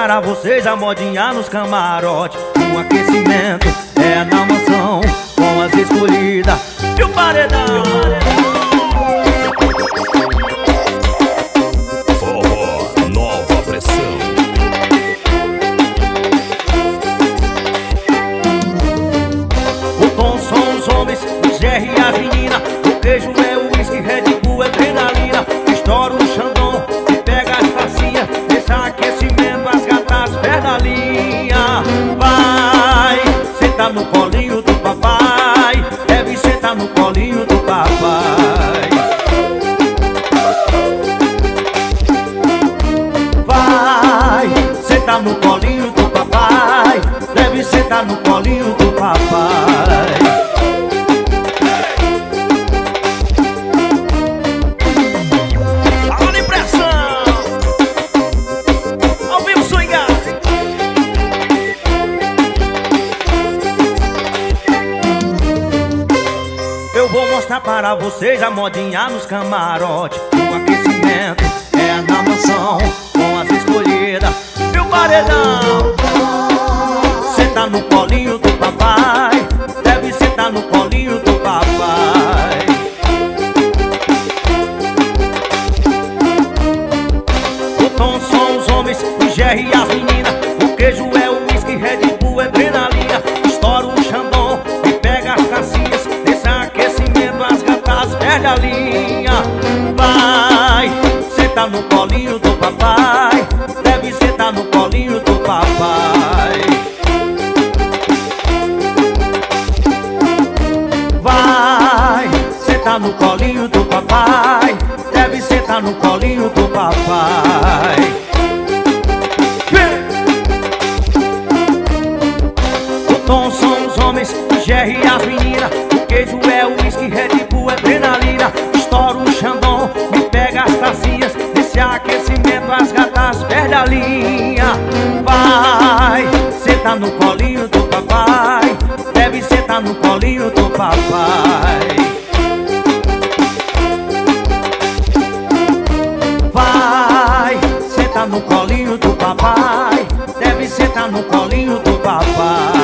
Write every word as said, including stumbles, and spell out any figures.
para vocês a modinha nos camarotes. O aquecimento é na mansão, com as escolhidas e o paredão. Forró Nova Pressão. O tom são os homens, os G R e as meninas. O queijo é o uísque, Red Bull é adrenalina. Estoura o Xandão e pega as tacinhas. Nesse aquecimento as gatas perdem a linha. Vai, senta no colinho do papai. Deve sentar no colinho do papai. Vai, senta no colinho do papai. Deve sentar no colinho do papai. Alô, impressão! Ao vivo, swingar! Eu vou mostrar para vocês a modinha nos camarotes. O aquecimento é na mansão, com as escolhidas e o paredão. Senta no colinho do papai. Deve sentar no colinho do papai. O tom são os homens, o G R e as meninas. O queijo é o uísque, Red Bull é adrenalina. Estoura o Xandão e pega as tacinhas. Nesse aquecimento as gatas perdem a linha. Vai, senta no colinho do papai. Deve sentar no colinho do papai. Vai, senta no colinho do papai. Deve sentar no colinho do papai. O tom são os homens, o G R e as meninas. O queijo é o uísque, Red Bull é adrenalina. Estoura o Xandão e pega as tacinhas. Nesse aquecimento as gatas perdem a linha. Vai, senta no colinho do papai. Deve sentar no colinho do papai. Vai, senta no colinho do papai. Deve sentar no colinho do papai.